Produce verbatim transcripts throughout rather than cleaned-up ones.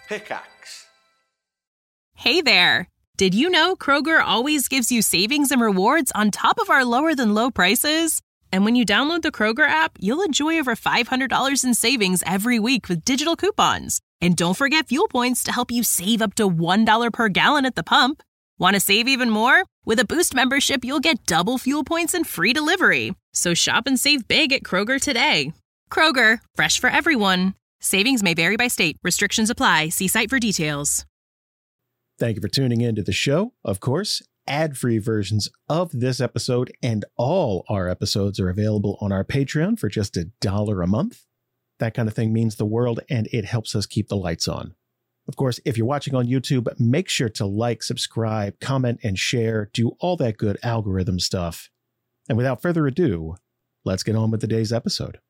Pickaxe. Hey there! Did you know Kroger always gives you savings and rewards on top of our lower-than-low prices? And when you download the Kroger app, you'll enjoy over five hundred dollars in savings every week with digital coupons. And don't forget fuel points to help you save up to one dollar per gallon at the pump. Want to save even more? With a Boost membership, you'll get double fuel points and free delivery. So shop and save big at Kroger today. Kroger, fresh for everyone. Savings may vary by state. Restrictions apply. See site for details. Thank you for tuning in to the show. Of course, ad-free versions of this episode and all our episodes are available on our Patreon for just a dollar a month. That kind of thing means the world, and it helps us keep the lights on. Of course, if you're watching on YouTube, make sure to like, subscribe, comment, and share. Do all that good algorithm stuff. And without further ado, let's get on with today's episode.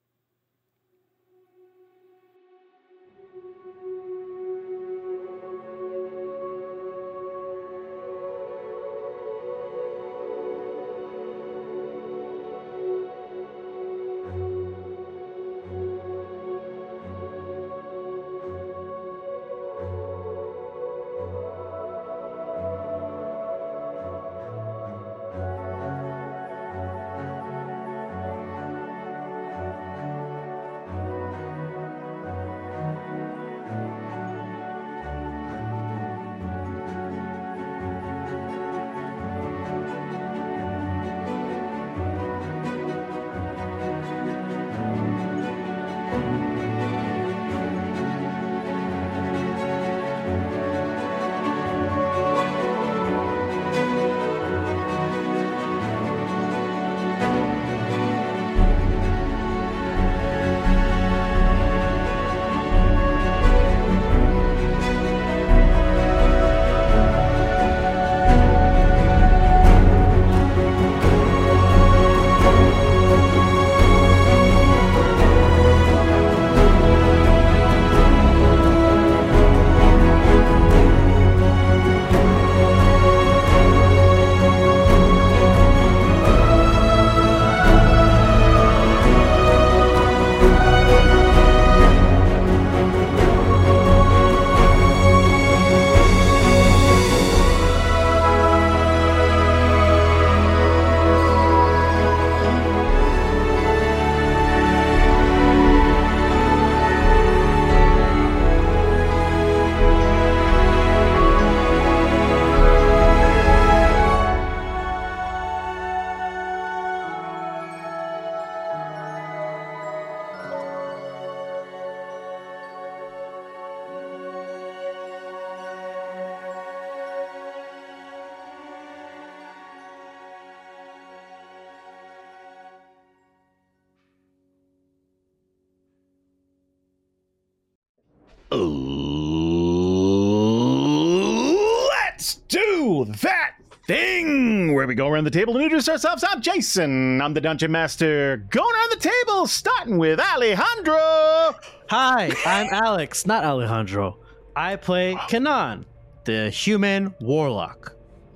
Let's do that thing where we go around the table and introduce ourselves. I'm Jason. I'm the Dungeon Master. Going around the table, starting with Alejandro. Hi, I'm Alex, not Alejandro. I play Kanan, the human warlock.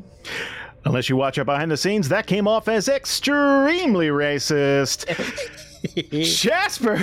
Unless you watch our behind the scenes, that came off as extremely racist. Jasper.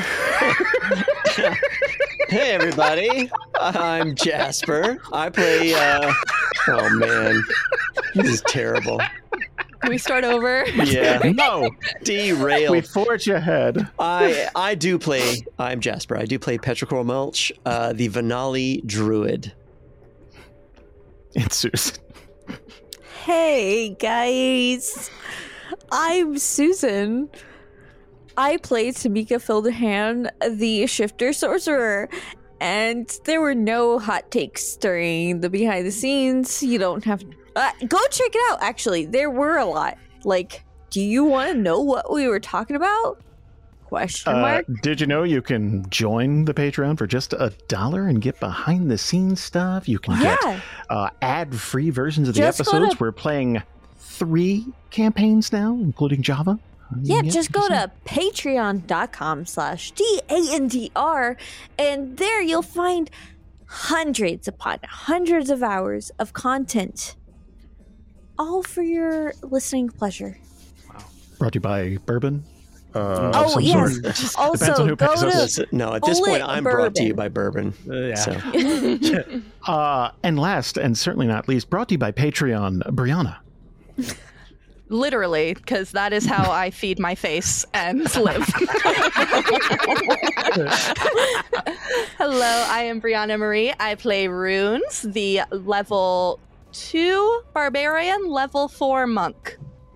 Hey, everybody. I'm Jasper. I play, uh... Oh, man. This is terrible. Can we start over? Yeah. No. Derail. We forge ahead. I I do play... I'm Jasper. I do play Petrichor Mulch, uh, the Vanali Druid. It's Susan. Hey, guys. I'm Susan. I played Tamika Fildahan, the Shifter Sorcerer, and there were no hot takes during the behind the scenes. You don't have to... Uh, go check it out, actually. There were a lot. Like, do you want to know what we were talking about? Question mark? Uh, did you know you can join the Patreon for just a dollar and get behind the scenes stuff? You can Yeah. get uh, ad-free versions of Just the go to- episodes. We're playing three campaigns now, including Java. Yeah, You just get go some- to patreon.com slash D-A-N-D-R, and there you'll find hundreds upon hundreds of hours of content, all for your listening pleasure. Brought to you by Bourbon uh, Oh, of some yes. sort. Just Also, depends on who go pays us. to Listen, no, at this Bullet point, I'm brought to you bourbon. by bourbon. Uh, yeah. So. Uh, and last, and certainly not least, brought to you by Patreon, Brianna. Literally, because that is how I feed my face and live. Hello, I am Brianna Marie. I play Runes, the level two barbarian, level four monk.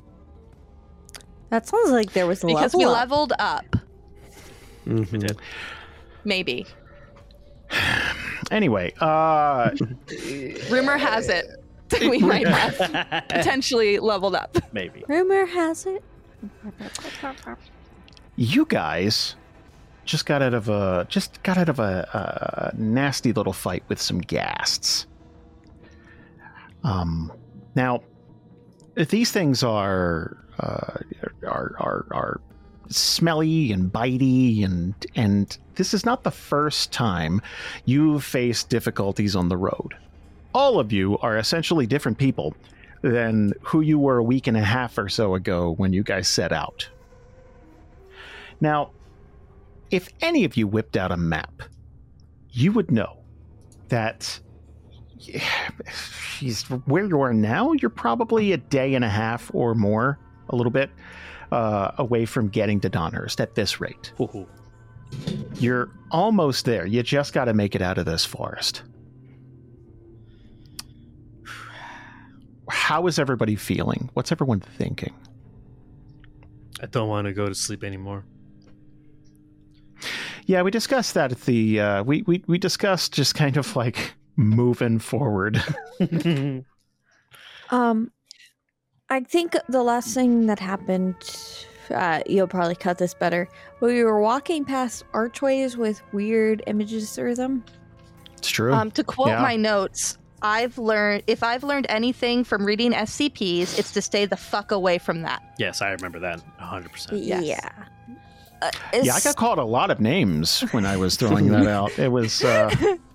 That sounds like there was a Because level we up. leveled up, Mhm. maybe. Anyway, uh, Rumor has it that we might have potentially leveled up. Maybe. Rumor has it. you guys just got out of a just got out of a, a nasty little fight with some ghasts. Um, now these things are uh, are are are smelly and bitey, and and this is not the first time you've faced difficulties on the road. All of you are essentially different people than who you were a week and a half or so ago when you guys set out. Now, if any of you whipped out a map, you would know that she's where you are now. You're probably a day and a half or more, a little bit, uh, away from getting to Donhurst at this rate. Ooh. You're almost there. You just got to make it out of this forest. How is everybody feeling? What's everyone thinking? I don't want to go to sleep anymore. Yeah, we discussed that at the uh, we, we we discussed just kind of like moving forward. Um, I think the last thing that happened, uh, you'll probably cut this better. We were walking past archways with weird images through them. It's true. Um, to quote Yeah. my notes, I've learned if I've learned anything from reading S C Ps, it's to stay the fuck away from that. Yes, I remember that one hundred percent. Yes. Yeah. Uh, Yeah, I it's- got called a lot of names when I was throwing that out. It was, uh,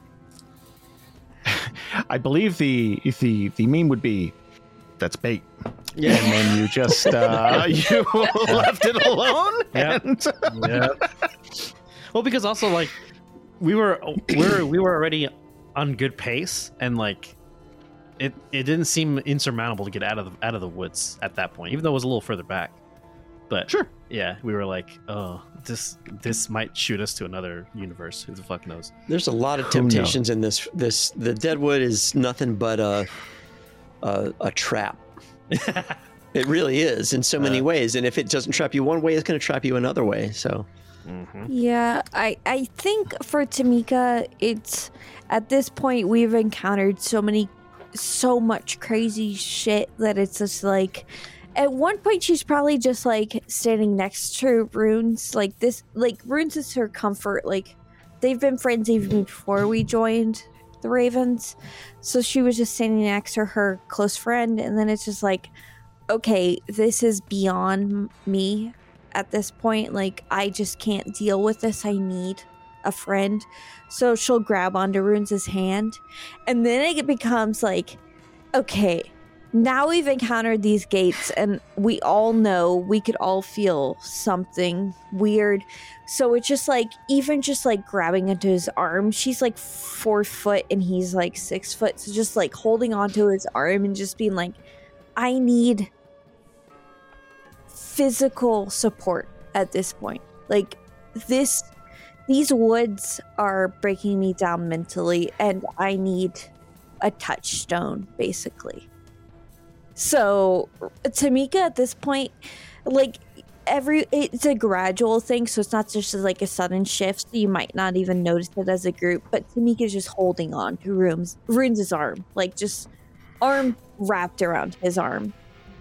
I believe the the the meme would be, "That's bait," Yeah. and then you just uh, you left it alone. Yep. And Yeah. Well, because also like we were we were we were already on good pace, and like it it didn't seem insurmountable to get out of the, out of the woods at that point, even though it was a little further back. But Sure. yeah, we were like, oh, this this might shoot us to another universe. Who the fuck knows? There's a lot of Who temptations in this. This the Deadwood is nothing but a a, a trap. It really is in so many Uh, ways. And if it doesn't trap you one way, it's going to trap you another way. So Mm-hmm. Yeah, I I think for Tamika, it's at this point we've encountered so many, so much crazy shit that it's just like, at one point she's probably just like standing next to Runes, like this, like Runes is her comfort. Like they've been friends even before we joined the Ravens, so she was just standing next to her close friend, and then it's just like, okay, this is beyond me. At this point, like, I just can't deal with this. I need a friend. So she'll grab onto Runes' hand. And then it becomes like, okay, now we've encountered these gates and we all know, we could all feel something weird. So it's just like, even just like grabbing into his arm, she's like four foot and he's like six foot. So just like holding onto his arm and just being like, I need physical support at this point. Like this these woods are breaking me down mentally and I need a touchstone basically. So Tamika at this point, like every it's a gradual thing, so it's not just like a sudden shift, so you might not even notice it as a group, but Tamika's just holding on to Runes Runes' arm, like just arm wrapped around his arm.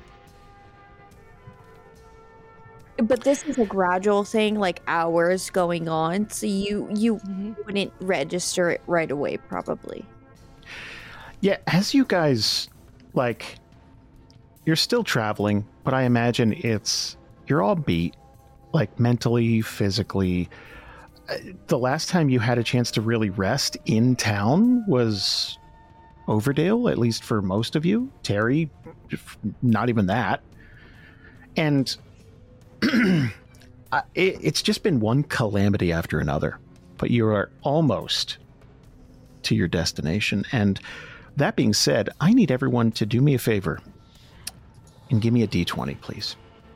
But this is a gradual thing, like hours going on, so you you wouldn't register it right away, probably. yeah, as you guys like, you're still traveling, but I imagine it's you're all beat, like mentally, physically. Uh, The last time you had a chance to really rest in town was Overdale, at least for most of you. Terry, not even that. And I, it, it's just been one calamity after another, but you are almost to your destination. And that being said, I need everyone to do me a favor and give me a d twenty, please.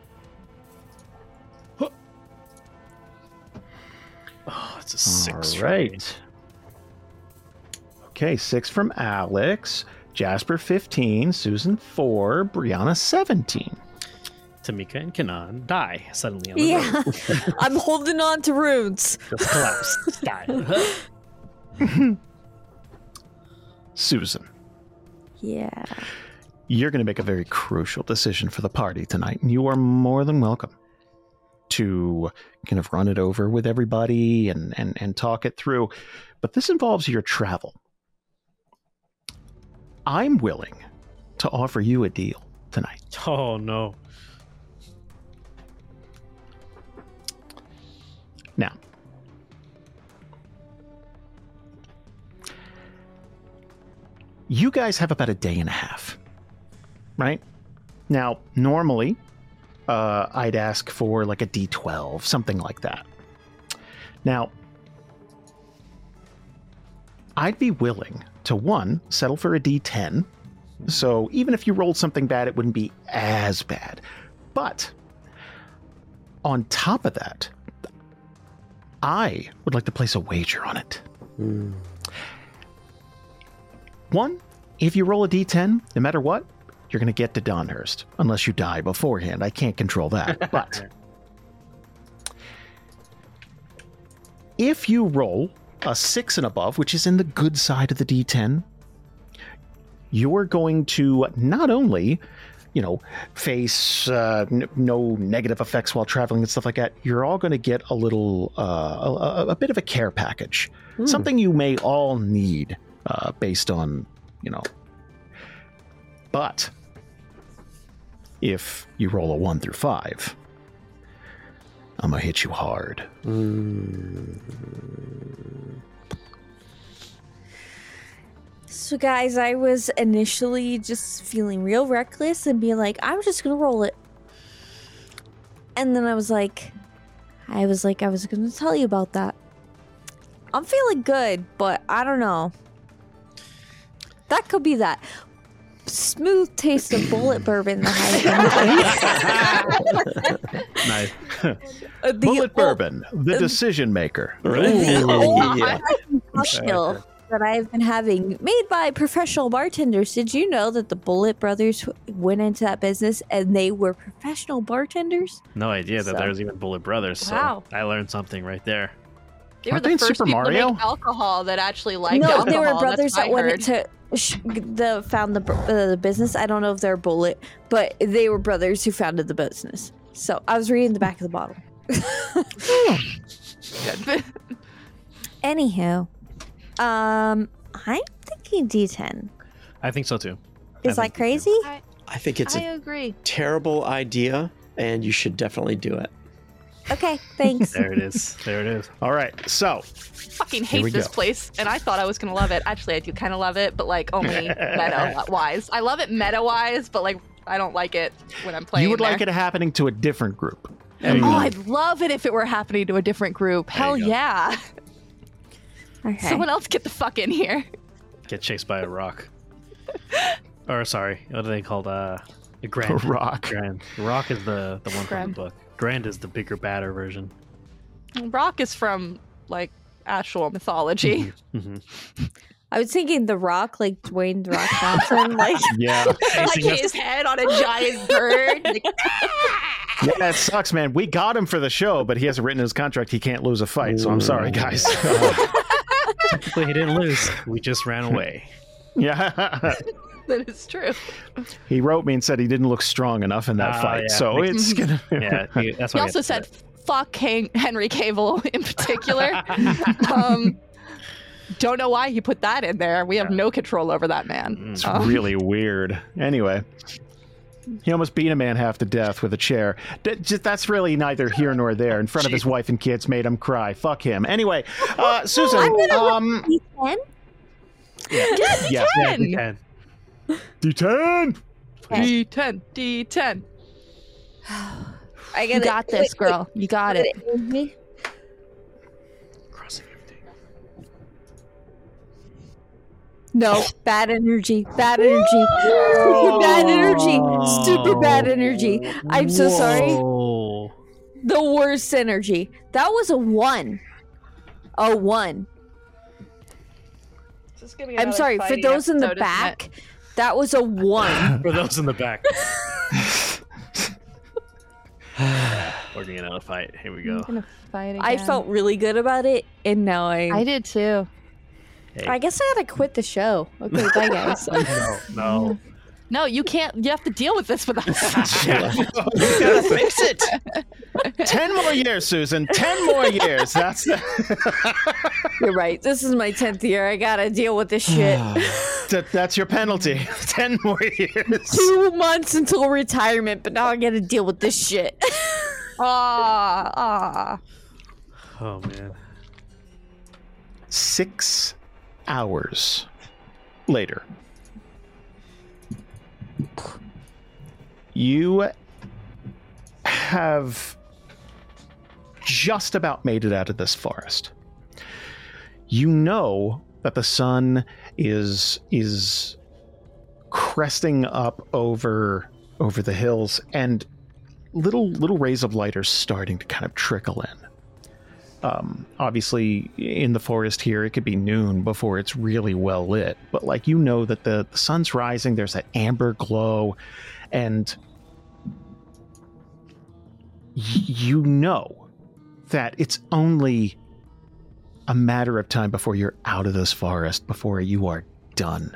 Oh, it's a six. All right. Okay, six from Alex, Jasper fifteen, Susan four, Brianna seventeen. Tamika and Kanan die suddenly on the Yeah. road. I'm holding on to runes. Just collapse. Die. Susan, Yeah. you're going to make a very crucial decision for the party tonight, and you are more than welcome to kind of run it over with everybody and, and, and talk it through. But this involves your travel. I'm willing to offer you a deal tonight. Oh no. Now, you guys have about a day and a half, right? Now, normally, uh, I'd ask for like a D twelve, something like that. Now, I'd be willing to, one, settle for a D ten. So even if you rolled something bad, it wouldn't be as bad. But on top of that, I would like to place a wager on it. Mm. One, if you roll a D ten, no matter what, you're going to get to Donhurst, unless you die beforehand. I can't control that. But if you roll a six and above, which is in the good side of the D ten, you're going to not only, you know, face uh, n- no negative effects while traveling and stuff like that, you're all going to get a little, uh, a, a bit of a care package. Hmm. Something you may all need uh, based on, you know. But if you roll a one through five, I'm going to hit you hard. Mm. So, guys, I was initially just feeling real reckless and being like, I'm just gonna roll it. And then I was like, I was like, I was gonna tell you about that. I'm feeling good, but I don't know. That could be that smooth taste of bullet bourbon that I Nice. the Bullet o- bourbon, the decision maker. The Ooh, old yeah. cocktail that I've been having, made by professional bartenders. Did you know that the Bullet brothers went into that business and they were professional bartenders? No idea that So- there's even Bullet Brothers. So Wow. I learned something right there. They were Aren't the they in first Super people to Mario? make alcohol that actually liked no, alcohol. they were That's brothers what I that went heard. into sh- the found the br- uh, the business. I don't know if they're Bullet, but they were brothers who founded the business. So I was reading the back of the bottle. Good. Anywho, um, I'm thinking D ten. I think so too. Is I that think- crazy? I think it's I a agree. terrible idea, and you should definitely do it. Okay, thanks. There it is. There it is. All right, so Fucking Here we hate this go. place, and I thought I was gonna love it. Actually, I do kind of love it, but like only meta wise. I love it meta wise, but like I don't like it when I'm playing. you would like there. it happening to a different group. There you Oh, go. I'd love it if it were happening to a different group. There Hell you go. yeah! Okay. Someone else get the fuck in here. Get chased by a rock. Or sorry, what are they called? Uh, a grand. Rock. Grand. Rock is the the one from Grand. the book. Grand is the bigger, badder version. Rock is from like actual mythology. Mm-hmm. I was thinking The Rock, like Dwayne The Rock Johnson, like Yeah. like his head on a giant bird. Like, Yeah, that sucks, man. We got him for the show, but he hasn't written in his contract he can't lose a fight, so I'm sorry, guys. Technically, he didn't lose. We just ran away. yeah. that is true. He wrote me and said he didn't look strong enough in that Ah, fight, yeah. so Makes- it's gonna... Yeah, he, that's He why. also I said, "Fuck Hen- Henry Cavill" in particular. um, don't know why he put that in there. We have Yeah. no control over that man. Mm. It's Um, really weird. Anyway, he almost beat a man half to death with a chair. D- just, that's really neither here nor there. In front of his wife and kids, made him cry. Fuck him. Anyway, uh, Susan. I'm gonna Um, D ten? yes. Yeah, ten. we can. D ten. D ten. D ten. I You gotta, got this, girl. You got it. it. Crossing everything. No, bad energy. Bad energy. Super bad energy. Super bad energy. I'm so sorry. Whoa. The worst energy. That was a one. A one. I'm sorry, for those in the back, that was a one. For those in the back. We're gonna get out of fight. Here we I'm go. gonna fight again. I felt really good about it, and now I. I did too. Hey. I guess I gotta quit the show. Okay, bye guys. No, no. No, you can't. You have to deal with this with us. You gotta fix it. Ten more years, Susan. Ten more years. That's the You're right. This is my tenth year. I gotta deal with this shit. that, that's your penalty. Ten more years. Two months until retirement, but now I gotta deal with this shit. Ah, ah. Oh man. Six hours later, you have just about made it out of this forest. You know that the sun is is cresting up over over the hills, and little little rays of light are starting to kind of trickle in. Um, obviously, in the forest here, it could be noon before it's really well lit. But like, you know that the, the sun's rising. There's that amber glow, and y- you know that it's only a matter of time before you're out of this forest, before you are done.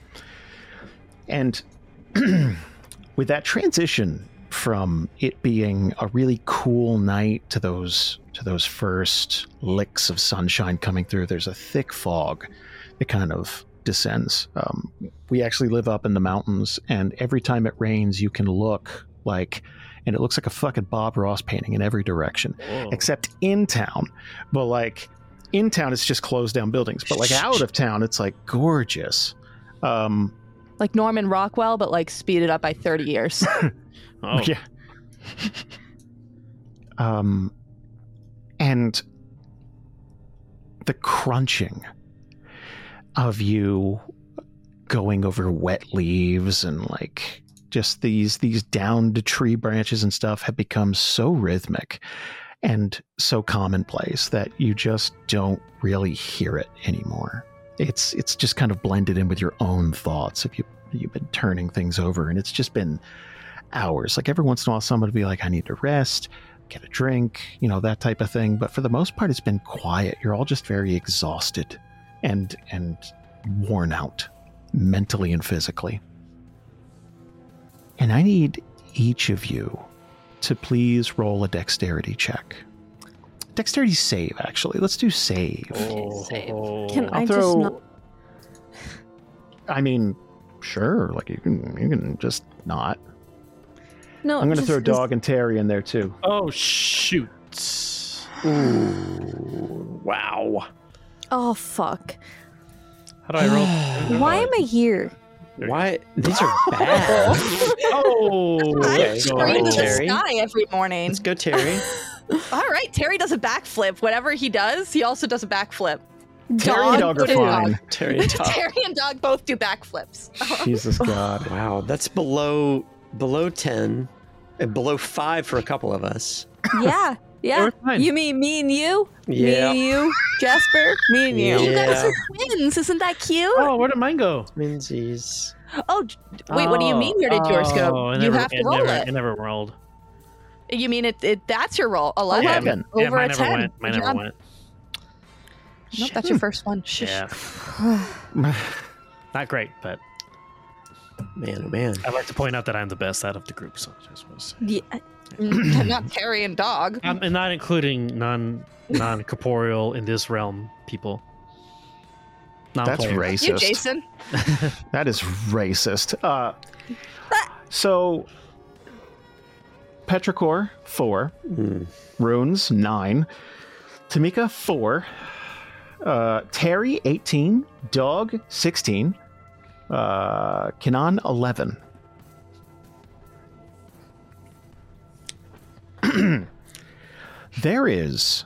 And with that transition from it being a really cool night to those to those first licks of sunshine coming through, there's a thick fog that kind of descends. Um, we actually live up in the mountains, and every time it rains, you can look like, and it looks like a fucking Bob Ross painting in every direction, Whoa. except in town. But like, in town, it's just closed down buildings. But like out of town, it's like gorgeous. Um, Like Norman Rockwell, but like speeded up by thirty years. Oh. Yeah. um, and the crunching of you going over wet leaves and like just these these downed tree branches and stuff have become so rhythmic and so commonplace that you just don't really hear it anymore. It's it's just kind of blended in with your own thoughts. If you you've been turning things over, and it's just been hours. Like every once in a while, someone would be like, I need to rest, get a drink, you know, that type of thing. But for the most part, it's been quiet. You're all just very exhausted and and worn out mentally and physically. And I need each of you to please roll a dexterity check. Dexterity save, actually. Let's do save. Oh. Can I'll I throw, just not? I mean, sure. Like you can, you can just not. No, I'm going to just- throw Dog and Terry in there too. Oh shoot. Ooh, wow. Oh fuck! How do I roll? Why am I here? Why? These are bad. Oh. Okay, I go scream ahead, to the Terry. sky every morning. Let's go, Terry. All right, Terry does a backflip. Whatever he does, he also does a backflip. Terry and Dog are Dog. fine. Terry and Dog. Terry and Dog both do backflips. Jesus God. Wow, that's below below ten, and below five for a couple of us. Yeah, yeah. we're fine. You mean me and you? Yeah. Me and you, Jasper. Me and you. You guys Yeah. are twins. Isn't that cute? Oh, where did mine go? Twinsies. Oh, d- wait. What do you mean? Where did yours Oh, go? it You never- have to it roll never, it. It never rolled. You mean it? it that's your roll. Eleven. Yeah, Yeah, Over yeah, mine a never ten. went. Mine Good never job. went. Nope, that's your first one. Shush. Yeah. Not great, but Man, oh man. I'd like to point out that I'm the best out of the group. So I just want to say. Yeah. Mm, Not Terry and Dog. Um, and not including non non corporeal in this realm people. That's Non-players. You, racist. Jason. That is racist. Uh, so, Petrichor, four. Hmm. Runes, nine. Tamika, four. Uh, Terry, eighteen. Dog, sixteen. Uh, Kenan, eleven. there is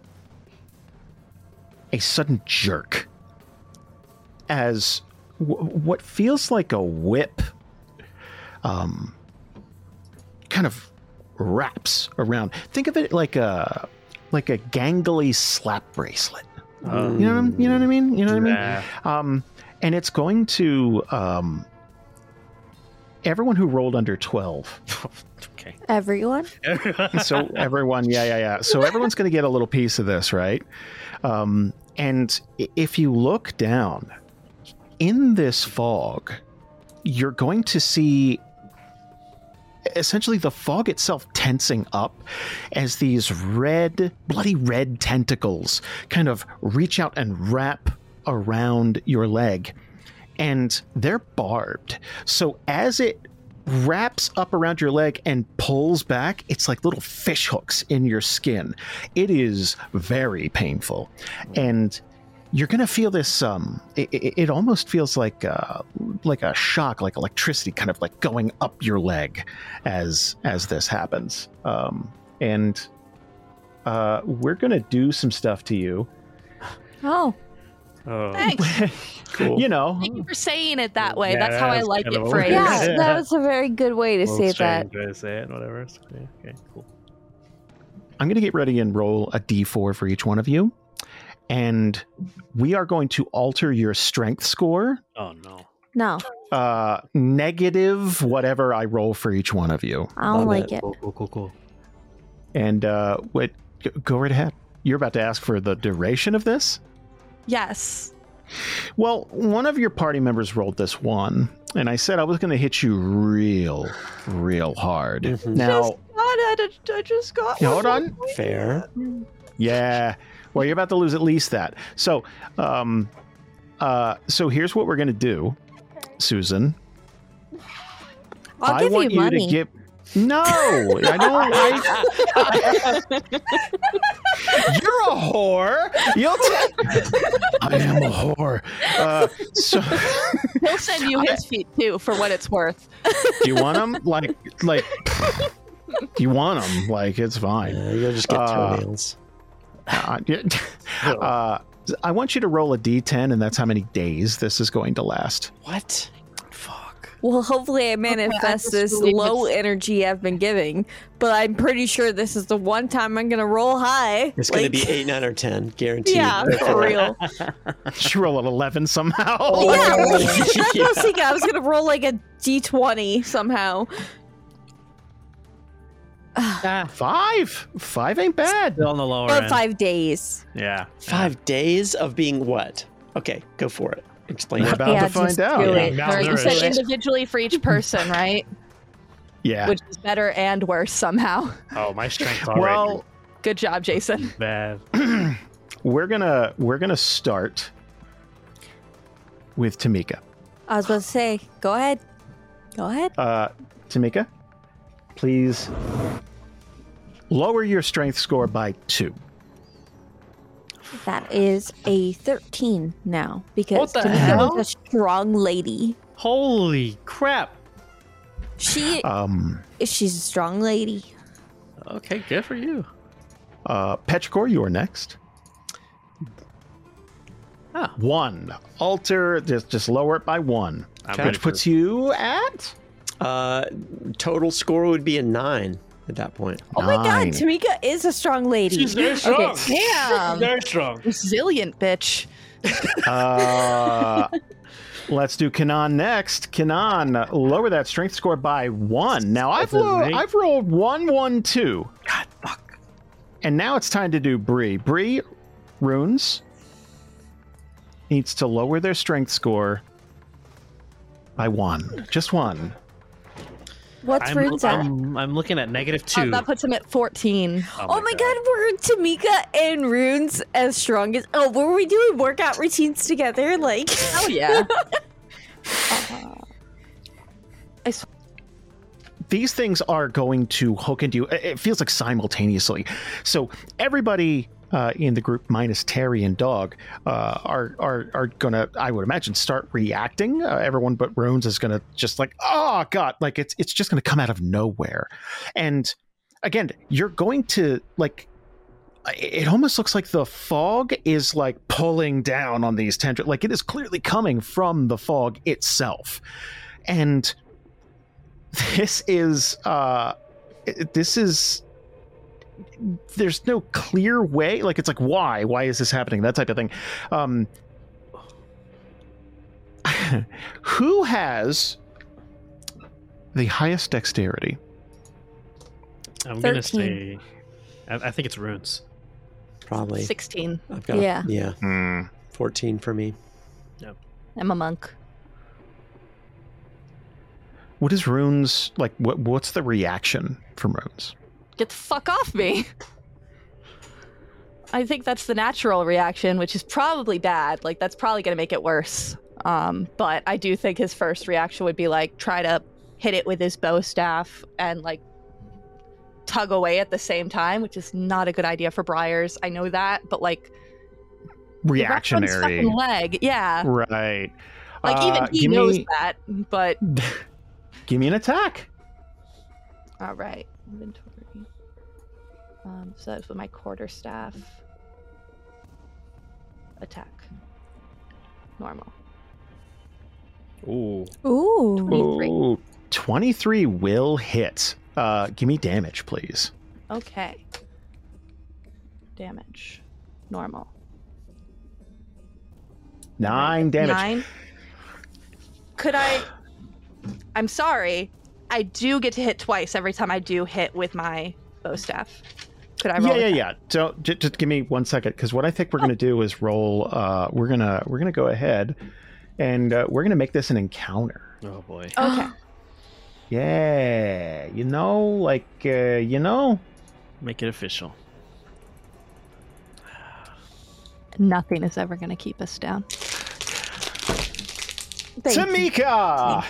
a sudden jerk as w- what feels like a whip um, kind of wraps around. Think of it like a like a gangly slap bracelet. Oh. You know what I'm, you know what I mean? You know what I mean? Yeah. Um, and it's going to um, everyone who rolled under twelve. Okay. Everyone? So everyone, yeah, yeah, yeah. So everyone's going to get a little piece of this, right? Um, and i- if you look down in this fog, you're going to see essentially the fog itself tensing up as these red, bloody red tentacles kind of reach out and wrap around your leg. And they're barbed. So as it wraps up around your leg and pulls back, it's like little fish hooks in your skin. It is very painful. And you're going to feel this, um, it, it, it almost feels like uh, like a shock, like electricity kind of like going up your leg as as this happens. Um, and uh, we're going to do some stuff to you. Oh. Oh. Thanks. Cool. You know, Thank you for saying it that way. Yeah, That's how I that's like kind it of a phrased. weird- Yeah, Yeah. that was a very good way to A little say that. strange way to say it, whatever. It's okay. Okay, cool. I'm going to get ready and roll a d four for each one of you. And we are going to alter your strength score, Oh no. No, uh, negative whatever I roll for each one of you. I don't Love like it. it. Cool, cool, cool, cool. And uh, wait, g- go right ahead. You're about to ask for the duration of this? Yes. Well, one of your party members rolled this one, and I said I was going to hit you real, real hard. Mhm. Now, God, I, I just got. hold on. Fair. Yeah. Well, you're about to lose at least that. So, um, uh, so here's what we're going to do, Susan. I'll I give want you you money. to give. No, I don't. I, you're a whore. You'll. T- I am a whore. Uh, so, He'll send you his feet too, for what it's worth. do you want them? Like, like. Do you want them? Like, it's fine. Yeah, you'll just get Uh, toenails. Uh, yeah. uh, I want you to roll a d ten, and that's how many days this is going to last. What? Fuck. Well, hopefully I manifest just this really low miss- energy I've been giving, but I'm pretty sure this is the one time I'm gonna roll high. It's going Like, to be eight, nine, or ten, guaranteed. yeah, for real. Did you roll an eleven somehow? Yeah, like, that's what I Yeah. was thinking. I was gonna roll like a d twenty somehow. Ah, Five. Five ain't bad. still on the lower Or end. five days. Yeah. Five days of being what? Okay, go for it. Explain We're it. about Yeah, to find just out. do Yeah. it. Yeah. Or you Malnourished. said individually for each person, right? Yeah. Which is better and worse somehow. Oh, my strength's already Well, Good job, Jason. bad. we're gonna we're gonna start with Tamika. I was about to say, go ahead. Go ahead. Uh, Tamika, please lower your strength score by two. That is a thirteen now because What the Tamika hell? was a strong lady. Holy crap. She Um, she's a strong lady. Okay, good for you. uh, Petrichor, you are next. Oh. One. Alter. Just just lower it by one, I'm Okay. ready which for puts you at. Uh, total score would be a nine at that point. Oh my Nine. god, Tamika is a strong lady. She's very strong. Damn. Very strong. Resilient bitch. Uh, let's do Kanan next. Kanan, lower that strength score by one. Now I've That's lo- me. I've rolled one, one, two, God, fuck. and now it's time to do Bree. Bree, runes needs to lower their strength score by one, just one. What's I'm, runes at? I'm, I'm looking at negative Uh, two. that puts him at fourteen. Oh my god, we're Tamika and Runes as strong as. Oh, were we doing workout routines together? Like, Oh yeah. Uh, I s- These things are going to hook into you. It feels like simultaneously. So everybody uh, in the group, minus Terry and Dog, uh, are are are gonna, I would imagine, start reacting. Uh, everyone but Runes is gonna just like, oh god, like it's it's just gonna come out of nowhere. And again, you're going to like. It almost looks like the fog is like pulling down on these tendrils. Like it is clearly coming from the fog itself. And this is, uh, this is, there's no clear way. Like it's like, why? Why is this happening? That type of thing. Um, who has the highest dexterity? I'm going to thirteen. say, I, I think it's runes. Probably. sixteen. I've got, Yeah. yeah. Hmm. fourteen for me. I'm a monk. What is runes like? What what's the reaction from runes? Get the fuck off me. I think that's the natural reaction, which is probably bad. Like that's probably going to make it worse. Um, but I do think his first reaction would be like try to hit it with his bow staff and like tug away at the same time, which is not a good idea for Briars. I know that, but like Reactionary. fucking leg, yeah. Right. Like Uh, even he give knows me, that, but give me an attack. all right. Inventory. Um, so that's with my quarterstaff. Attack. Normal. Ooh. Ooh. twenty-three. Ooh, twenty-three will hit. Uh, give me damage, please. Okay. Damage. Normal. Nine damage. Nine. Could I? I'm sorry. I do get to hit twice every time I do hit with my bow staff. Could I roll? Yeah, yeah, with yeah. So j- just give me one second, because what I think we're going to do is roll. Uh, we're gonna we're gonna go ahead, and uh, we're gonna make this an encounter. Oh boy. that? Okay. Yeah, you know, like uh, you know. Make it official. Nothing is ever going to keep us down. Thank you. Tamika.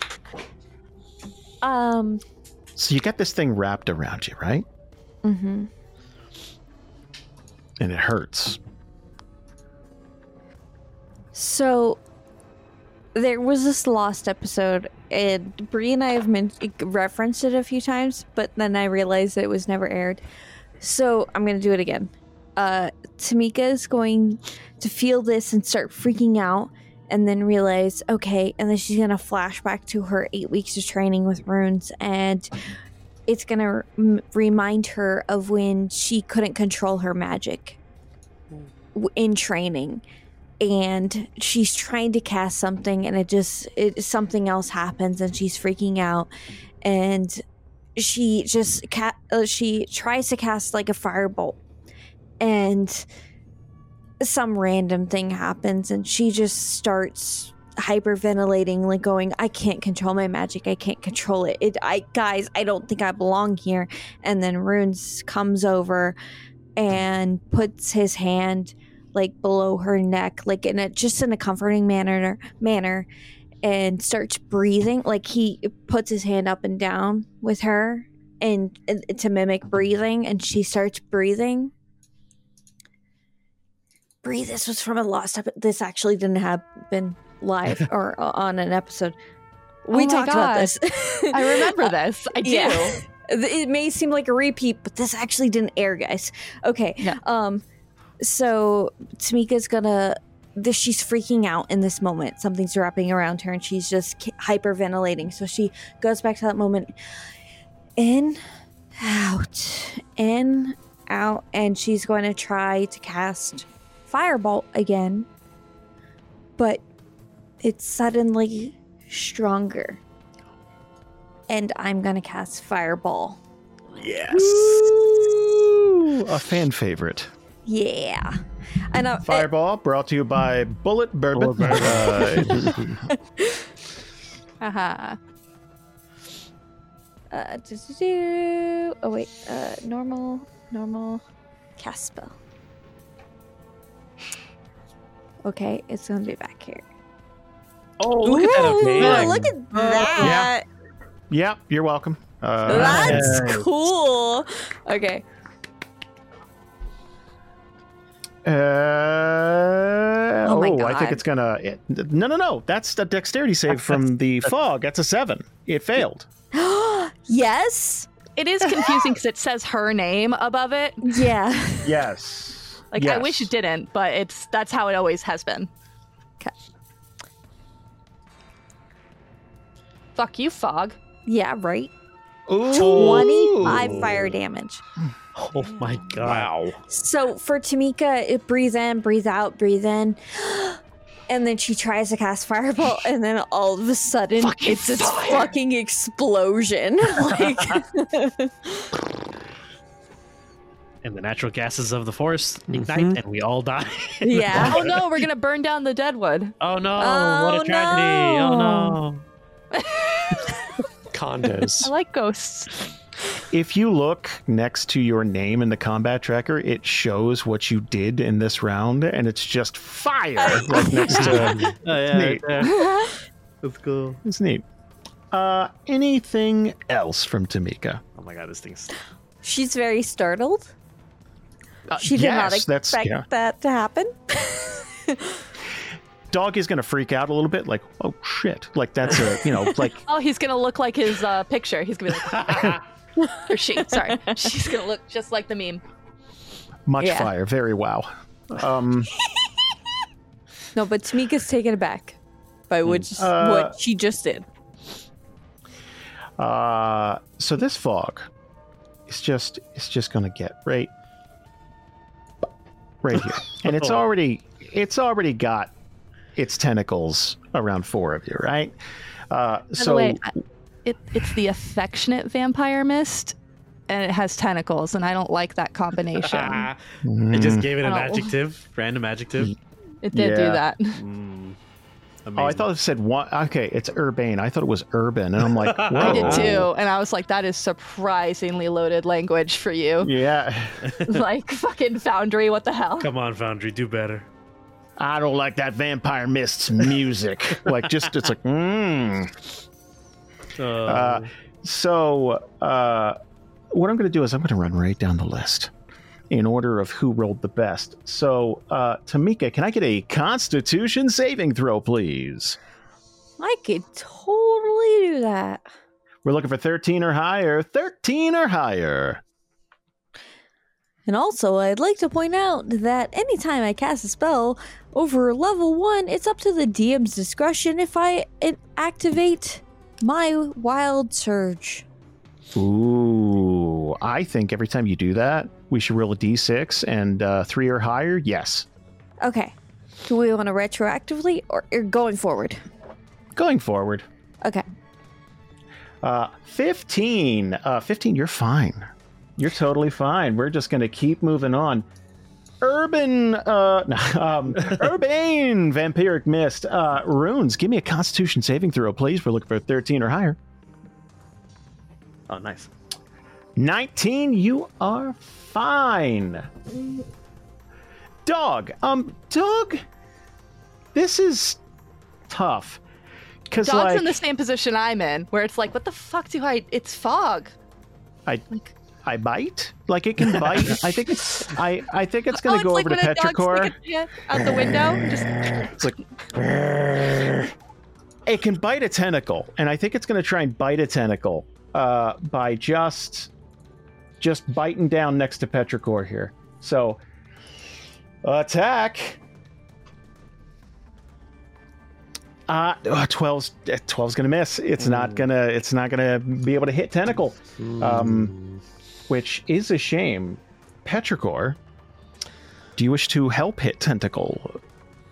Um. So you got this thing wrapped around you, right? Mm-hmm. And it hurts. So there was this lost episode, and Bree and I have men- referenced it a few times, but then I realized that it was never aired. So I'm gonna do it again. Uh, Tamika is going to feel this and start freaking out, and then realize, okay, and then she's gonna flash back to her eight weeks of training with runes, and it's gonna m- remind her of when she couldn't control her magic w- in training. And she's trying to cast something, and it just it something else happens, and she's freaking out, and she just ca- uh, she tries to cast like a firebolt, and some random thing happens, and she just starts hyperventilating, like going, "I can't control my magic. I can't control it. It, I guys, I don't think I belong here." And then Runes comes over and puts his hand like below her neck, like in a just in a comforting manner manner and starts breathing. Like he puts his hand up and down with her and, and to mimic breathing, and she starts breathing. Breathe. This was from a lost episode. This actually didn't happen live or on an episode. We Oh my talked about God. this. I remember this. I do. Yeah. It may seem like a repeat, but this actually didn't air, guys. Okay. Yeah. Um. So Tamika's gonna. This, she's freaking out in this moment. Something's wrapping around her, and she's just ki- hyperventilating. So she goes back to that moment. In, out, in, out, and she's going to try to cast Firebolt again, but it's suddenly stronger. And I'm gonna cast Fireball. Yes. Woo! A fan favorite. Yeah. And I, Fireball brought to you by Bullet Bourbon. Bullet Uh, Haha. uh, do-do-do. Oh wait, uh, normal, normal, cast spell. Okay, it's gonna be back here. Oh, look at that Ooh, effect. look at that. yep, you're welcome. Uh, That's Nice. cool. Okay. Uh, Oh oh, my I think God. it's gonna. It, no, no, no. That's the dexterity save from the fog. That's a seven. It failed. Yes. it is confusing because it says her name above it. Yeah. Yes. Like yes. I wish it didn't, but it's that's how it always has been. Okay. Fuck you, Fog. Yeah, right. Ooh. twenty-five fire damage. Oh my god! Wow. So for Tamika, it breathe in, breathe out, breathe in. And then she tries to cast Fireball, and then all of a sudden, Fucking it's this fire. fucking explosion. Like, And the natural gases of the forest ignite, Mhm. and we all die. yeah. Oh no, we're gonna burn down the deadwood. Oh no! Oh, what a tragedy! no. Oh no! Condos. I like ghosts. If you look next to your name in the combat tracker, it shows what you did in this round, and it's just fire right next to. Oh yeah, Neat. yeah. That's cool. It's neat. Uh, anything else from Tamika? Oh my god, this thing's. She's very startled. Uh, She did not yes, that's expect yeah. that to happen. Dog is gonna freak out a little bit, like, oh shit, like that's a you know like Oh, he's gonna look like his uh, picture. He's gonna be like, or she. Sorry, she's gonna look just like the meme. much Yeah. fire, very wow. Um, No, but Tamika's taken aback by which Uh, what she just did. uh, so this fog is just it's just gonna get right, right here, and it's already it's already got its tentacles around four of you, right? Uh, By so the way, I, it, it's the affectionate vampire mist, and it has tentacles, and I don't like that combination. It just gave it an Oh. adjective, random adjective. It did do Yeah. that. Mm, oh, I amazing. thought it said one. Okay, it's urbane. I thought it was urban, and I'm like, whoa. I did too, and I was like, that is surprisingly loaded language for you. Yeah, Like fucking Foundry, what the hell? Come on, Foundry, do better. I don't like that vampire mist's music. Like, just it's like, mmm. Uh, Uh, so, uh, what I'm going to do is I'm going to run right down the list in order of who rolled the best. So, uh, Tamika, can I get a Constitution saving throw, please? I could totally do that. We're looking for thirteen or higher. thirteen or higher. And also, I'd like to point out that anytime I cast a spell over level one, it's up to the D M's discretion if I uh, activate my Wild Surge. Ooh, I think every time you do that, we should roll a d six and uh, three or higher. Yes. Okay. Do we want to retroactively or, or going forward? Going forward. Okay. Uh, fifteen. Uh, fifteen, you're fine. You're totally fine. We're just going to keep moving on. Urban, uh, um, Urbane Vampiric Mist. Uh, Runes, give me a Constitution saving throw, please. We're looking for thirteen or higher. oh, nice. nineteen, you are fine. Dog, um, Dog, this is tough. Because, Dog's like, in the same position I'm in, where it's like, what the fuck do I? It's fog. I, Like, I bite. Like, it can bite. I think it's, I, I think it's going oh, to it's go like over to when a dog Petrichor. sticks its head out the window. Just It's like it can bite a tentacle, and I think it's going to try and bite a tentacle uh, by just just biting down next to Petrichor here. So attack. Uh, uh twelve's twelve's gonna miss. It's not gonna. It's not gonna be able to hit tentacle, um, which is a shame. Petrichor, do you wish to help hit tentacle?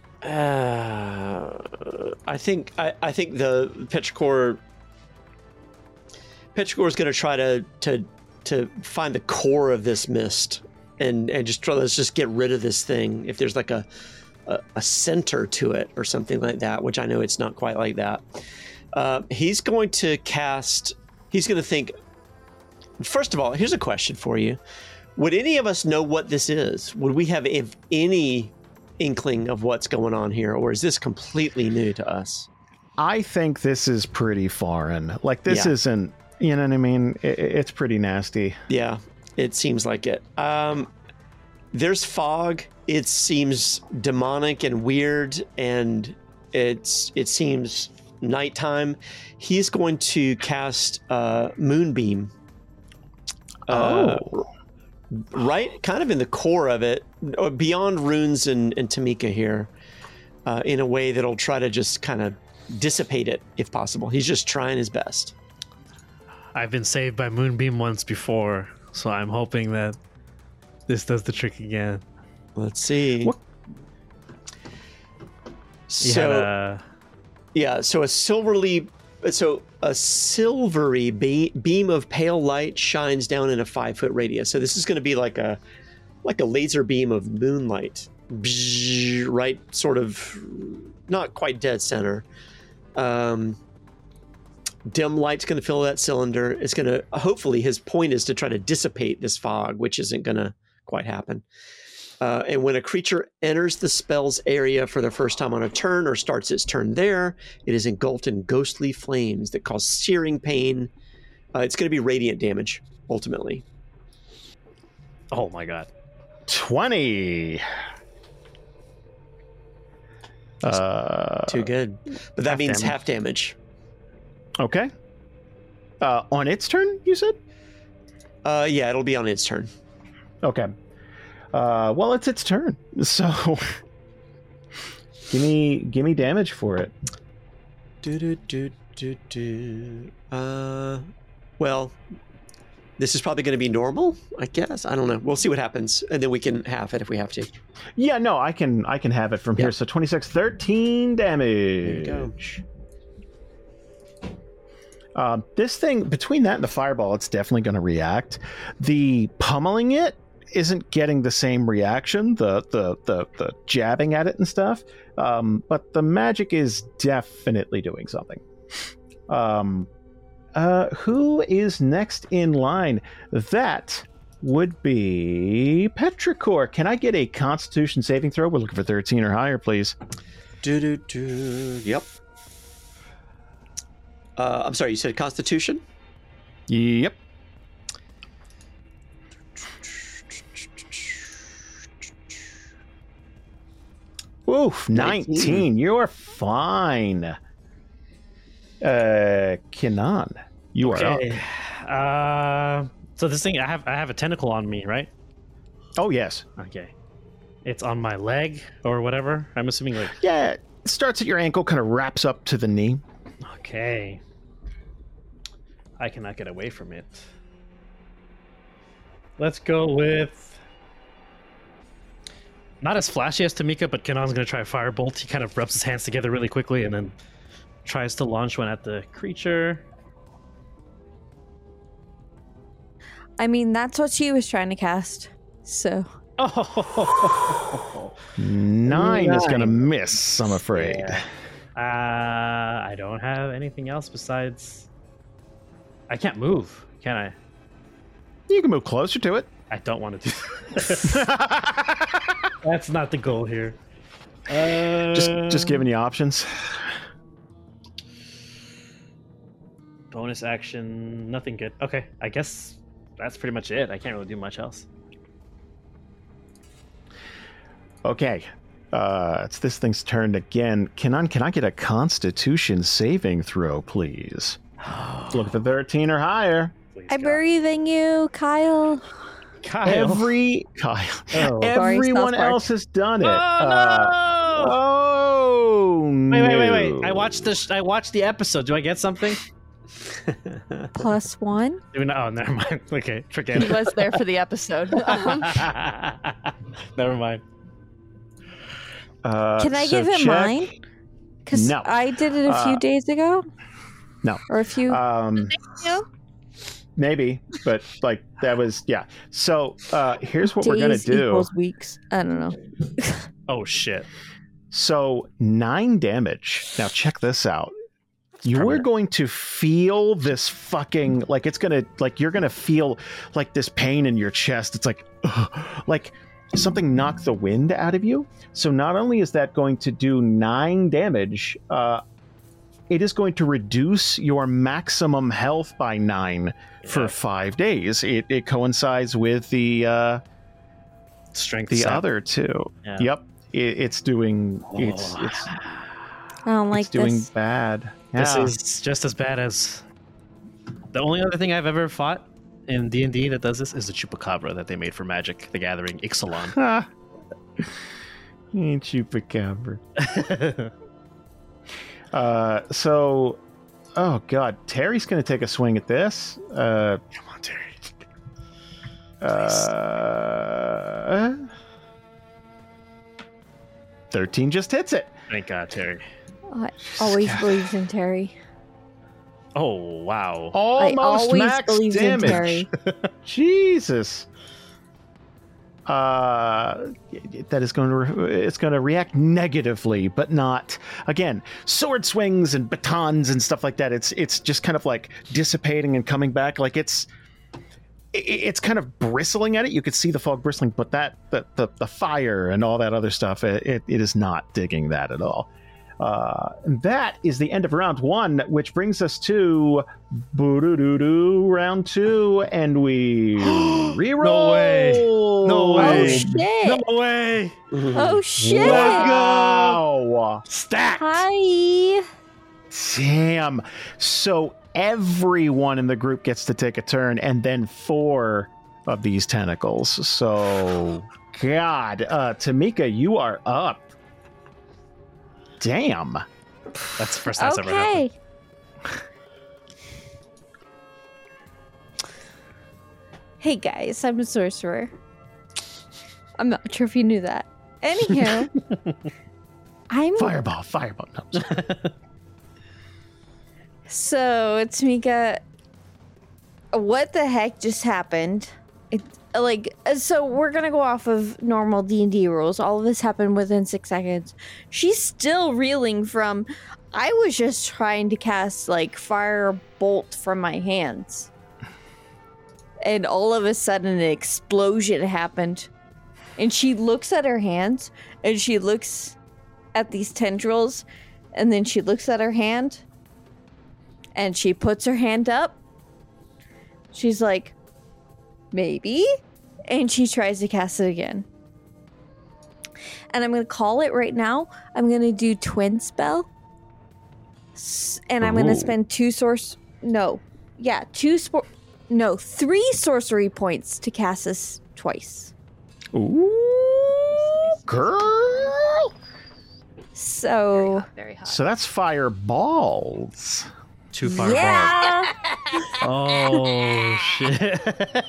Uh, I think I, I think the Petrichor Petrichor is going to try to to to find the core of this mist and and just try let's just get rid of this thing. If there's like a, a a center to it or something like that, which I know it's not quite like that. Uh, he's going to cast. He's going to think. First of all, here's a question for you: would any of us know what this is? Would we have if any inkling of what's going on here, or is this completely new to us? I think this is pretty foreign. Like, this Yeah. isn't, you know what I mean? It, it's pretty nasty. Yeah, it seems like it. Um, there's fog. It seems demonic and weird, and it's it seems nighttime. He's going to cast uh, Moonbeam Uh, Oh. right, kind of in the core of it, beyond Runes and, and Tamika here, uh, in a way that'll try to just kind of dissipate it if possible. He's just trying his best. I've been saved by Moonbeam once before, so I'm hoping that this does the trick again. Let's see. What- You So had a- yeah, so a silverly, so a silvery be- beam of pale light shines down in a five foot radius. So this is going to be like a like a laser beam of moonlight, Bzzz, right? Sort of, not quite dead center. Um, dim light's going to fill that cylinder. It's going to, hopefully his point is to try to dissipate this fog, which isn't going to quite happen. Uh, and when a creature enters the spell's area for the first time on a turn or starts its turn there, it is engulfed in ghostly flames that cause searing pain. Uh, it's going to be radiant damage, ultimately. oh my god. twenty. Uh, Too good. But that half means damage. half damage. Okay. Uh, on its turn, you said? Uh, yeah, it'll be on its turn. Okay. Uh, well, it's its turn. So give me give me damage for it. Do, do, do, do, do. Uh, well, this is probably going to be normal, I guess. I don't know. We'll see what happens, and then we can half it if we have to. Yeah, no, I can I can have it from Yeah. here. So twenty-six, thirteen damage. There you go. Uh, this thing, between that and the fireball, it's definitely going to react. The pummeling it isn't getting the same reaction, the the the, the jabbing at it and stuff, um, but the magic is definitely doing something. Um, uh, who is next in line? That would be Petrichor. Can I get a Constitution saving throw? We're looking for thirteen or higher, please. Do, do, do. Yep. Uh, I'm sorry, you said Constitution? Yep. Oof, nineteen. nineteen. You're fine. Uh, Kinan, you are up. Okay. Uh, so this thing, I have I have a tentacle on me, right? Oh, yes. Okay. It's on my leg or whatever. I'm assuming like. Yeah, it starts at your ankle, kind of wraps up to the knee. Okay. I cannot get away from it. Let's go with. Not as flashy as Tamika, but Kanan's going to try Firebolt. He kind of rubs his hands together really quickly and then tries to launch one at the creature. I mean, that's what she was trying to cast. So Oh! Nine is going to Nine. miss, I'm afraid. Yeah. Uh, I don't have anything else besides. I can't move, can I? You can move closer to it. I don't want to do that. That's not the goal here. Uh, Just, just giving you options. bonus action, nothing good. Okay, I guess that's pretty much it. I can't really do much else. Okay. Uh, it's this thing's turn again. Kinan, can I get a Constitution saving throw, please? Look for thirteen or higher. Please, I'm God. breathing you, Kyle. Kyle. Every Kyle, Oh. Sorry, everyone South Park. else has done it. Oh, Uh, no! oh Wait, wait, wait, wait! no. I watched this. I watched the episode. Do I get something? Plus one. Do we not? Oh, never mind. Okay, forget He it. was there for the episode. Um, Never mind. Uh, Can I so give him check. mine? Because No. I did it a few Uh, days ago. no. Or a few. Um, maybe, but like that was yeah. So uh, here's what days we're gonna do. equals weeks. I don't know. Oh shit! So nine damage. Now check this out. You are permanent. going to feel this fucking like it's gonna like you're gonna feel like this pain in your chest. It's like ugh, like something knocked the wind out of you. So not only is that going to do nine damage, uh, it is going to reduce your maximum health by nine for Yeah. five days. It, it coincides with the uh, Strength. the seven. other two. Yeah. Yep, it, it's doing it's Oh. it's I don't like it's doing this. bad. This Yeah. is just as bad as the only other thing I've ever fought in D and D that does this is the Chupacabra that they made for Magic the Gathering, Ixalan. Ha! Chupacabra. uh, so, oh god, Terry's going to take a swing at this. Uh, Come on, Terry. uh, thirteen just hits it. Thank God, Terry. I always believed in Terry. Oh, wow. Almost I always max believed in damage. Terry. Jesus. Uh, that is going to re- it's going to react negatively, but not again. Sword swings and batons and stuff like that. It's it's just kind of like dissipating and coming back. Like it's it, it's kind of bristling at it. You could see the fog bristling, but that the the, the fire and all that other stuff. It, it it is not digging that at all. Uh, and that is the end of round one, which brings us to boo-doo-doo-doo, round two, and we reroll. No way. No way. Oh shit! No way. Oh shit! Wow! Stacked. Hi. Damn. So everyone in the group gets to take a turn, and then four of these tentacles. So, God, uh, Tamika, you are up. Damn. That's the first time it's ever happened. Okay. Hey guys, I'm a sorcerer. I'm not sure if you knew that. Anywho, I'm Fireball, fireball. No. so Tamika. What the heck just happened? It like so we're gonna go off of normal D and D rules. All of this happened within six seconds. She's still reeling from. I was just trying to cast like fire bolt from my hands, and all of a sudden an explosion happened. And she looks at her hands, and she looks at these tendrils, and then she looks at her hand, and she puts her hand up. She's like, maybe? And she tries to cast it again. And I'm going to call it right now. I'm going to do Twin Spell. S- And I'm going Ooh. to spend two source... No. Yeah, two... Spor- no, three sorcery points to cast this twice. Ooh, girl. So... Very hot. So that's fireballs. Two fireballs. Yeah! Oh shit!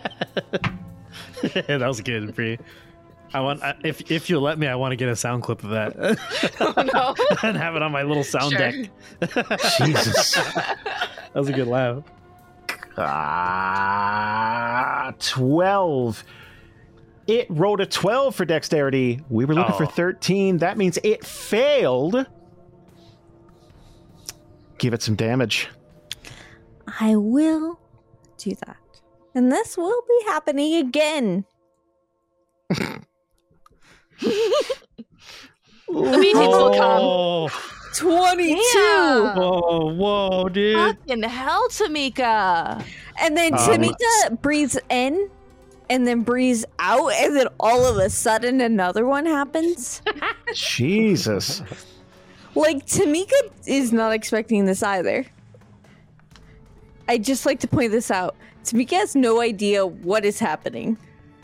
That was good, Bree. I want I, if if you let me, I want to get a sound clip of that. Oh no. And have it on my little sound Sure. deck. Jesus. That was a good laugh. Ah, twelve. It rolled a twelve for dexterity. We were looking Oh. for thirteen. That means it failed. Give it some damage. I will do that. And this will be happening again. The meetings will come. Oh, twenty-two! Yeah. whoa, whoa, dude! Fucking hell, Tamika. And then Um, Tamika breathes in and then breathes out, and then all of a sudden another one happens. Jesus. Like, Tamika is not expecting this either. I'd just like to point this out. Tamika has no idea what is happening.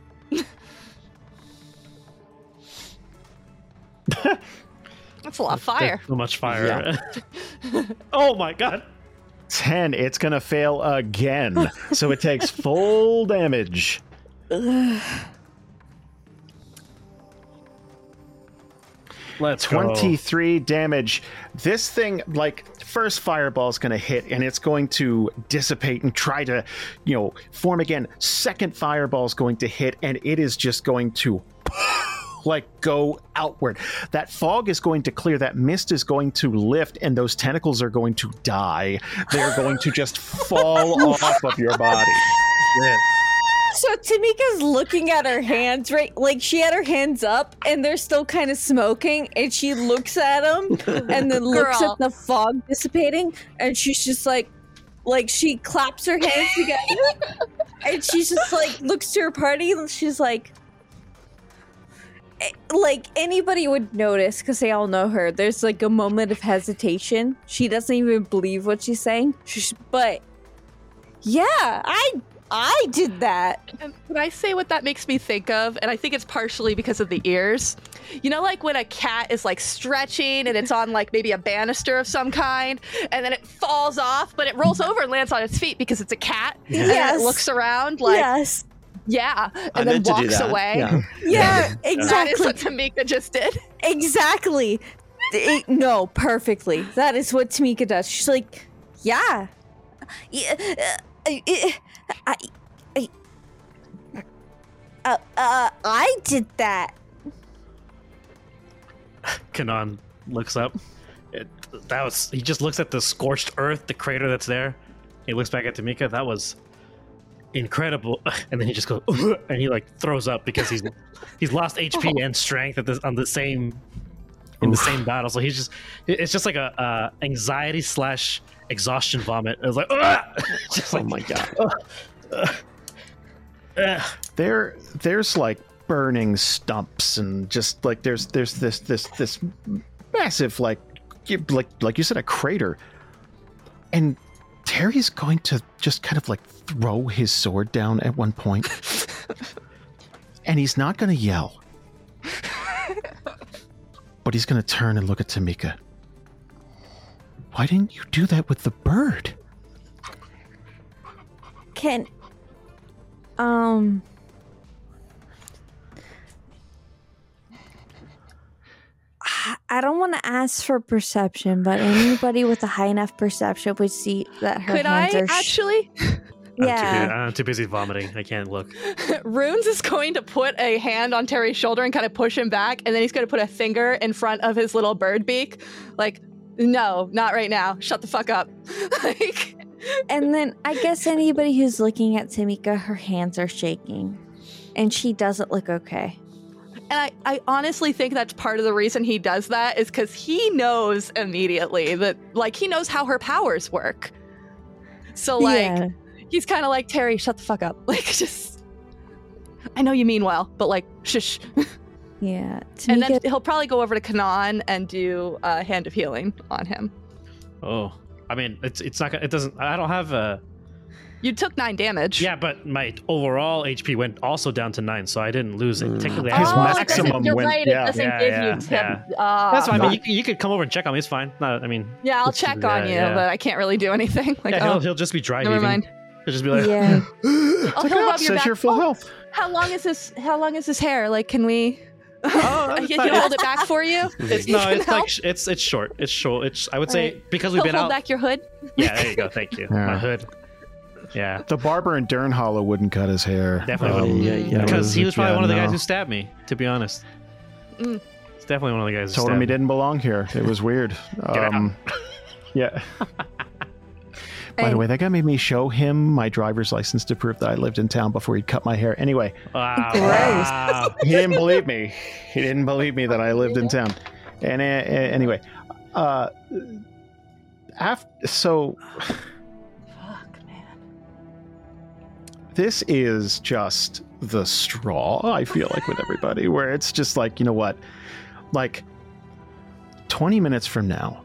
That's a lot of fire. So much fire. Oh my god. ten. It's going to fail again. So it takes full damage. Let's go. twenty-three damage. This thing, like, first fireball is going to hit and it's going to dissipate and try to, you know, form again. Second fireball is going to hit and it is just going to, like, go outward. That fog is going to clear. That mist is going to lift and those tentacles are going to die. They're going to just fall off of your body. Yeah. So Tamika's looking at her hands, right? Like, she had her hands up and they're still kind of smoking, and she looks at them and then looks Girl. at the fog dissipating, and she's just like, like, she claps her hands together and she's just like, looks to her party and she's like, eh, like, anybody would notice because they all know her. There's like a moment of hesitation. She doesn't even believe what she's saying. She's, but yeah, I I did that. And can I say what that makes me think of? And I think it's partially because of the ears. You know, like when a cat is like stretching and it's on like maybe a banister of some kind, and then it falls off, but it rolls over and lands on its feet because it's a cat. Yes. And then it looks around like, yes. yeah, and I then meant to do walks that. away. Yeah. Yeah, That is exactly. what Tamika just did. Exactly. It- no, perfectly. That is what Tamika does. She's like, yeah. Yeah. uh, uh, I, I, uh, uh, I did that. Kanan looks up. It, that was. He just looks at the scorched earth, the crater that's there. He looks back at Tamika. That was incredible. And then he just goes, "Ugh," and he like throws up because he's he's lost H P and strength at this on the same in the same battle. So he's just it's just like a uh, anxiety slash exhaustion vomit. It was like, just Oh like, my god. uh, uh, There, there's like burning stumps and just like there's there's this this this massive like you- like like you said a crater, and Terry's going to just kind of like throw his sword down at one point, and he's not going to yell, but he's going to turn and look at Tamika. Why didn't you do that with the bird? Can, um, I- I don't want to ask for perception, but anybody with a high enough perception would see that her Could I hands are sh- actually? I'm, too, yeah. I'm too busy vomiting. I can't look. Runes is going to put a hand on Terry's shoulder and kind of push him back, and then he's going to put a finger in front of his little bird beak. Like, no, not right now. Shut the fuck up. Like, And then I guess anybody who's looking at Tamika, her hands are shaking, and she doesn't look okay. and I, I honestly think that's part of the reason he does that is because he knows immediately that, like, he knows how her powers work. So, like, Yeah. he's kind of like, Terry, shut the fuck up. Like, just, I know you mean well, but, like, shush. Yeah. And then Tamika, he'll probably go over to Kanan and do a hand of healing on him. Oh, I mean, it's it's not. gonna- It doesn't. I don't have a. You took nine damage. Yeah, but my overall H P went also down to nine, so I didn't lose it. Mm. Technically, I Oh, His have it max- doesn't- maximum You're went- right. yeah. It doesn't Yeah, give yeah, you tip. yeah. Ah, That's fine. I mean, fuck. you, you could come over and check on me. It's fine. No, I mean, yeah, I'll it's- check yeah, on you, yeah. but I can't really do anything. Like, yeah, oh, he'll, he'll just be dry never heaving. mind. He'll just be like, yeah. Oh, Check he'll it rub out, your says back. you're full Oh, health. How long is this? How long is his hair? Like, can we? Oh, Can it's you fine. hold it back for you? It's, You no, can it's help? like sh- it's it's short. It's short. It's I would say Alright. because we've Hold been out. back your hood. Yeah, there you go. Thank you. Yeah. My hood. Yeah, The barber in Durnhollow wouldn't cut his hair. definitely. Oh, yeah, yeah. Because he was probably yeah, one of the no. guys who stabbed me. To be honest, Mm. it's definitely one of the guys. who Told him stabbed he me. didn't belong here. It was weird. Get out. Um, yeah. By the And- way, that guy made me show him my driver's license to prove that I lived in town before he'd cut my hair. Anyway, Wow. Gross. wow. he didn't believe me. He didn't believe me that I lived in town. And uh, uh, anyway, uh, after so Fuck, man. this is just the straw. I feel like with everybody, where it's just like, you know what, like twenty minutes from now,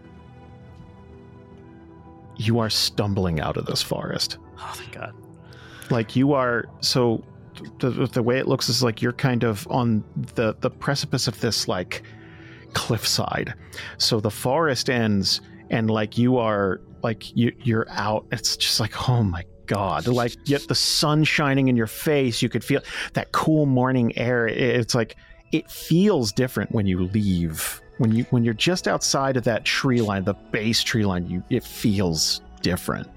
you are stumbling out of this forest. Oh, thank God. Like you are so the, the way it looks is like you're kind of on the the precipice of this like cliffside. So the forest ends and like you are like you you're out. It's just like, oh my God, like yet the sun shining in your face, you could feel that cool morning air. It- it's like it feels different when you leave. When you when you're just outside of that tree line, the base tree line, you it feels different.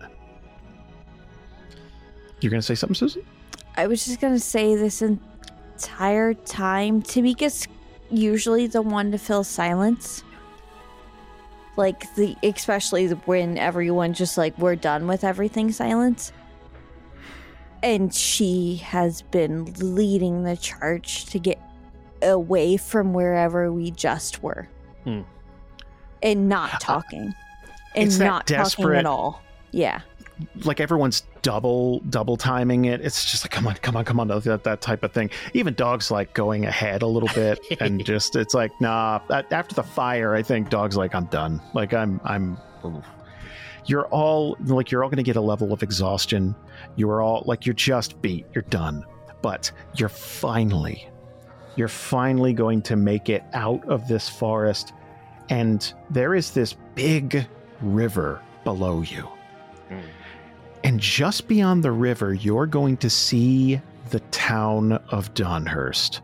You're gonna say something, Susan? I was just gonna say this entire time, Tamika's usually the one to fill silence. Like the, especially when everyone just like we're done with everything silence. And she has been leading the charge to get away from wherever we just were, Hmm. and not talking, and It's that not talking desperate- at all. Yeah. Like everyone's double double timing it. It's just like, come on, come on, come on, that, that type of thing. Even dogs like going ahead a little bit and just it's like, nah. a- After the fire, I think dogs like, I'm done. Like I'm I'm you're all like you're all going to get a level of exhaustion. You are all like you're just beat. You're done. But you're finally, you're finally going to make it out of this forest, and there is this big river below you. Mm. And just beyond the river, you're going to see the town of Donhurst.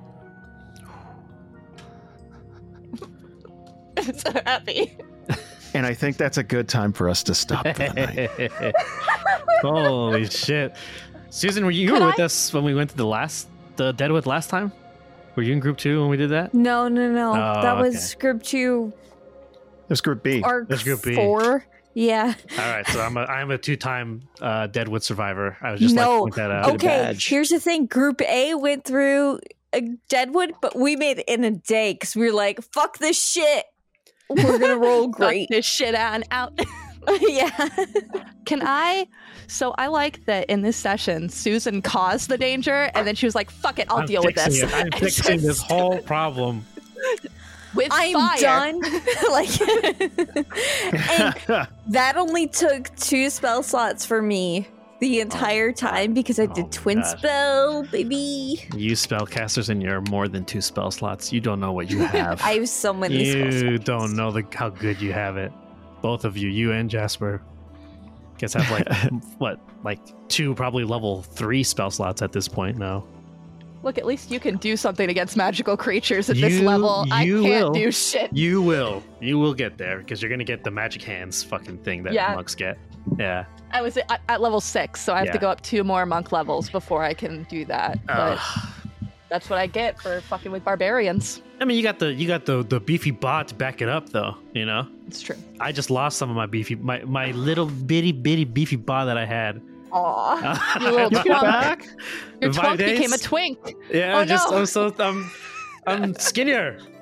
I'm so happy. And I think that's a good time for us to stop for the night. Holy shit. Susan, were you, you Could were with I? us when we went to the last, the Deadwood last time? Were you in group two when we did that? No, no, no. Oh, that was okay. group two, There's Group B. arc That's group B. four. Yeah. All right, so I'm a I'm a two time uh, Deadwood survivor. I was just No. like to point that out. Get a Okay, badge. here's the thing. Group A went through uh, Deadwood, but we made it in a day because we were like, fuck this shit. We're going to roll Fuck great. this shit on out. Yeah. Can I? So I like that in this session, Susan caused the danger, and then she was like, "Fuck it, I'll I'm deal with this." fixing it. I'm And fixing this just- whole problem. with I'm fire. done. Like, and that only took two spell slots for me the entire time because I did Oh, twin God. spell, baby. You spellcasters and you're more than two spell slots. You don't know what you have. I have so many spell you slots. don't know the how good you have it. Both of you, you and Jasper, guess have like what, like two probably level three spell slots at this point now. Look, at least you can do something against magical creatures at this You- level. I you can't will. do shit. You will, you will get there because you're gonna get the magic hands fucking thing that Yeah. monks get. Yeah. I was at, at level six, so I have Yeah. to go up two more monk levels before I can do that. But Ugh. that's what I get for fucking with barbarians. I mean, you got the you got the the beefy bot to back it up though. You know, It's true. I just lost some of my beefy my my little bitty bitty beefy bot that I had. Aw. You I little took it twunk. back Your in twunk five days. became a twink. Yeah, Oh, I just no. I'm so I'm I'm skinnier.